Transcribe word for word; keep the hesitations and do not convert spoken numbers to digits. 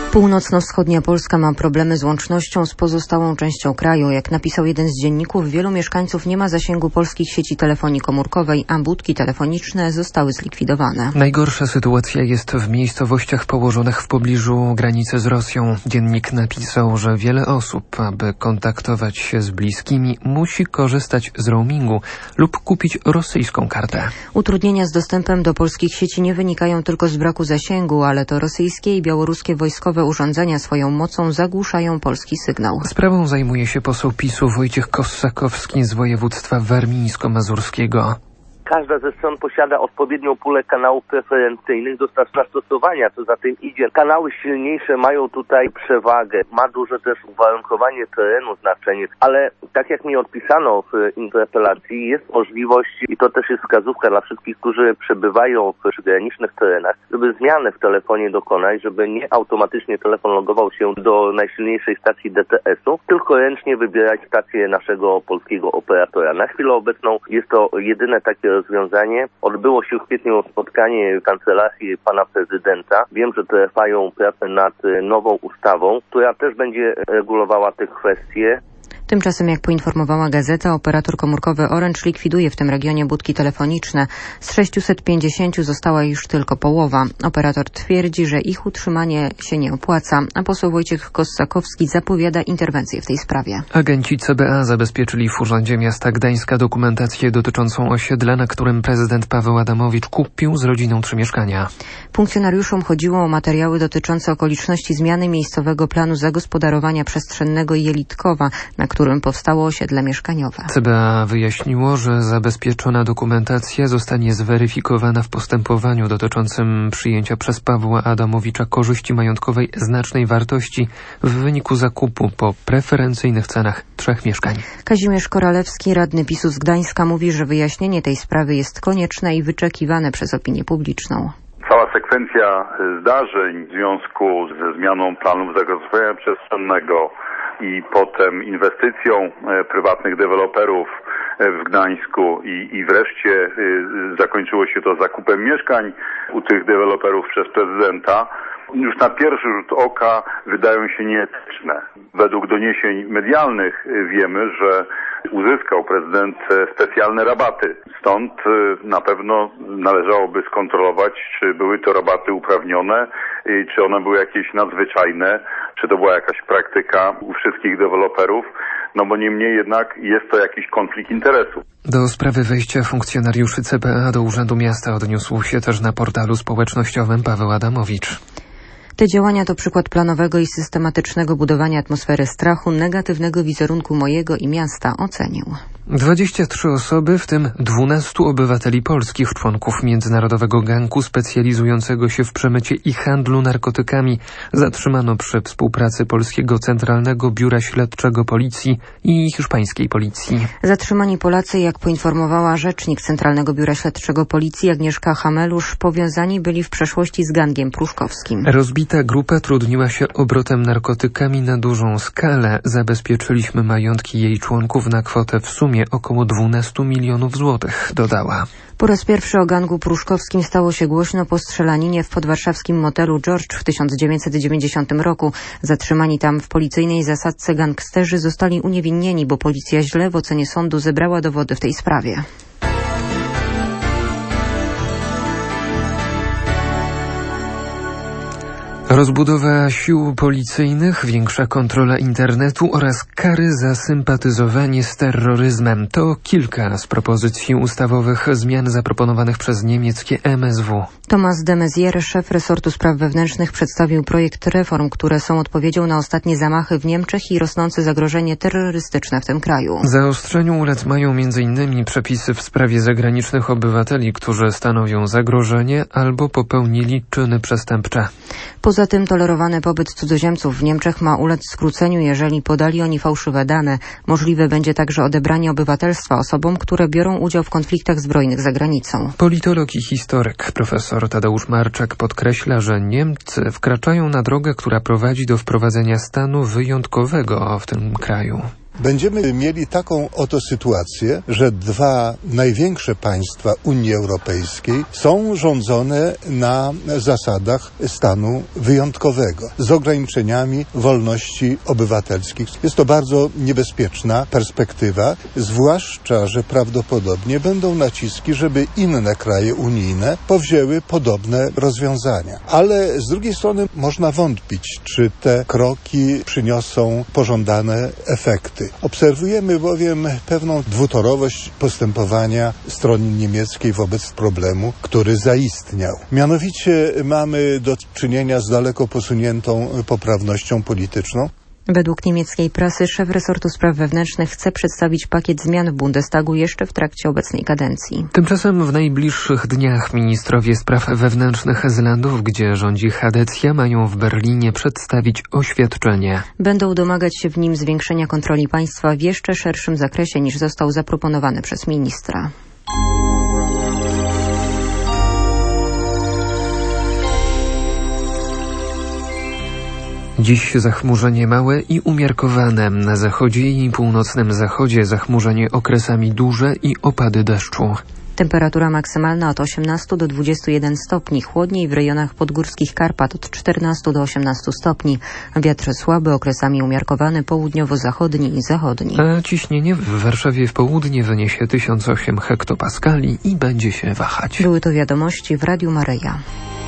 Północno-wschodnia Polska ma problemy z łącznością z pozostałą częścią kraju. Jak napisał jeden z dzienników, wielu mieszkańców nie ma zasięgu polskich sieci telefonii komórkowej, a budki telefoniczne zostały zlikwidowane. Najgorsza sytuacja jest w miejscowościach położonych w pobliżu granicy z Rosją. Dziennik napisał, że wiele osób, aby kontaktować się z bliskimi, musi korzystać z roamingu lub kupić rosyjską kartę. Utrudnienia z dostępem do polskich sieci nie wynikają tylko z braku zasięgu, ale to rosyjskie i białoruskie wojskowe urządzenia swoją mocą zagłuszają polski sygnał. Sprawą zajmuje się poseł PiSu Wojciech Kossakowski z województwa warmińsko-mazurskiego. Każda ze stron posiada odpowiednią pulę kanałów preferencyjnych do zastosowania, co za tym idzie. Kanały silniejsze mają tutaj przewagę. Ma duże też uwarunkowanie terenu znaczenie, ale tak jak mi odpisano w interpelacji, jest możliwość, i to też jest wskazówka dla wszystkich, którzy przebywają w przygranicznych terenach, żeby zmianę w telefonie dokonać, żeby nie automatycznie telefon logował się do najsilniejszej stacji D T S-u, tylko ręcznie wybierać stację naszego polskiego operatora. Na chwilę obecną jest to jedyne takie rozwiązanie. Odbyło się w kwietniu spotkanie w kancelarii pana prezydenta. Wiem, że trwają prace nad nową ustawą, która też będzie regulowała te kwestie. Tymczasem, jak poinformowała gazeta, operator komórkowy Orange likwiduje w tym regionie budki telefoniczne. Z sześciuset pięćdziesięciu została już tylko połowa. Operator twierdzi, że ich utrzymanie się nie opłaca, a poseł Wojciech Kossakowski zapowiada interwencję w tej sprawie. Agenci C B A zabezpieczyli w Urzędzie Miasta Gdańska dokumentację dotyczącą osiedla, na którym prezydent Paweł Adamowicz kupił z rodziną trzy mieszkania. Funkcjonariuszom chodziło o materiały dotyczące okoliczności zmiany miejscowego planu zagospodarowania przestrzennego Jelitkowa, na którym powstało osiedle mieszkaniowe. C B A wyjaśniło, że zabezpieczona dokumentacja zostanie zweryfikowana w postępowaniu dotyczącym przyjęcia przez Pawła Adamowicza korzyści majątkowej znacznej wartości w wyniku zakupu po preferencyjnych cenach trzech mieszkań. Kazimierz Koralewski, radny PiSu z Gdańska, mówi, że wyjaśnienie tej sprawy jest konieczne i wyczekiwane przez opinię publiczną. Cała sekwencja zdarzeń w związku ze zmianą planów zagospodarowania przestrzennego i potem inwestycją prywatnych deweloperów w Gdańsku i, i wreszcie zakończyło się to zakupem mieszkań u tych deweloperów przez prezydenta, już na pierwszy rzut oka wydają się nieetyczne. Według doniesień medialnych wiemy, że uzyskał prezydent specjalne rabaty. Stąd na pewno należałoby skontrolować, czy były to rabaty uprawnione, czy one były jakieś nadzwyczajne, czy to była jakaś praktyka u wszystkich deweloperów, no bo niemniej jednak jest to jakiś konflikt interesów. Do sprawy wejścia funkcjonariuszy C B A do Urzędu Miasta odniósł się też na portalu społecznościowym Paweł Adamowicz. Te działania to przykład planowego i systematycznego budowania atmosfery strachu, negatywnego wizerunku mojego i miasta, ocenił. dwadzieścia trzy osoby, w tym dwunastu obywateli polskich, członków międzynarodowego gangu specjalizującego się w przemycie i handlu narkotykami, zatrzymano przy współpracy Polskiego Centralnego Biura Śledczego Policji i hiszpańskiej policji. Zatrzymani Polacy, jak poinformowała rzecznik Centralnego Biura Śledczego Policji Agnieszka Hamelusz, powiązani byli w przeszłości z gangiem pruszkowskim. Rozbita grupa trudniła się obrotem narkotykami na dużą skalę. Zabezpieczyliśmy majątki jej członków na kwotę w sumie około dwunastu milionów złotych, dodała. Po raz pierwszy o gangu pruszkowskim stało się głośno po strzelaninie w podwarszawskim motelu George w tysiąc dziewięćset dziewięćdziesiątym roku. Zatrzymani tam w policyjnej zasadzce gangsterzy zostali uniewinnieni, bo policja źle w ocenie sądu zebrała dowody w tej sprawie. Rozbudowa sił policyjnych, większa kontrola internetu oraz kary za sympatyzowanie z terroryzmem to kilka z propozycji ustawowych zmian zaproponowanych przez niemieckie M S W. Thomas de Maizière, szef resortu spraw wewnętrznych, przedstawił projekt reform, które są odpowiedzią na ostatnie zamachy w Niemczech i rosnące zagrożenie terrorystyczne w tym kraju. Zaostrzeniu ulec mają między innymi przepisy w sprawie zagranicznych obywateli, którzy stanowią zagrożenie albo popełnili czyny przestępcze. Poza tym tolerowany pobyt cudzoziemców w Niemczech ma ulec skróceniu, jeżeli podali oni fałszywe dane. Możliwe będzie także odebranie obywatelstwa osobom, które biorą udział w konfliktach zbrojnych za granicą. Politolog i historyk profesor Tadeusz Marczak podkreśla, że Niemcy wkraczają na drogę, która prowadzi do wprowadzenia stanu wyjątkowego w tym kraju. będziemy mieli taką oto sytuację, że dwa największe państwa Unii Europejskiej są rządzone na zasadach stanu wyjątkowego, z ograniczeniami wolności obywatelskich. Jest to bardzo niebezpieczna perspektywa, zwłaszcza, że prawdopodobnie będą naciski, żeby inne kraje unijne powzięły podobne rozwiązania. Ale z drugiej strony można wątpić, czy te kroki przyniosą pożądane efekty. Obserwujemy bowiem pewną dwutorowość postępowania strony niemieckiej wobec problemu, który zaistniał. Mianowicie mamy do czynienia z daleko posuniętą poprawnością polityczną. Według niemieckiej prasy szef resortu spraw wewnętrznych chce przedstawić pakiet zmian w Bundestagu jeszcze w trakcie obecnej kadencji. Tymczasem w najbliższych dniach ministrowie spraw wewnętrznych z landów, gdzie rządzi Hadecja, mają w Berlinie przedstawić oświadczenie. Będą domagać się w nim zwiększenia kontroli państwa w jeszcze szerszym zakresie niż został zaproponowany przez ministra. Dziś zachmurzenie małe i umiarkowane. Na zachodzie i północnym zachodzie zachmurzenie okresami duże i opady deszczu. Temperatura maksymalna od osiemnastu do dwudziestu jeden stopni, chłodniej w rejonach podgórskich Karpat od czternastu do osiemnastu stopni. Wiatr słaby, okresami umiarkowany, południowo-zachodni i zachodni. A ciśnienie w Warszawie w południe wyniesie tysiąc osiem hektopaskali i będzie się wahać. Były to wiadomości w Radiu Maryja.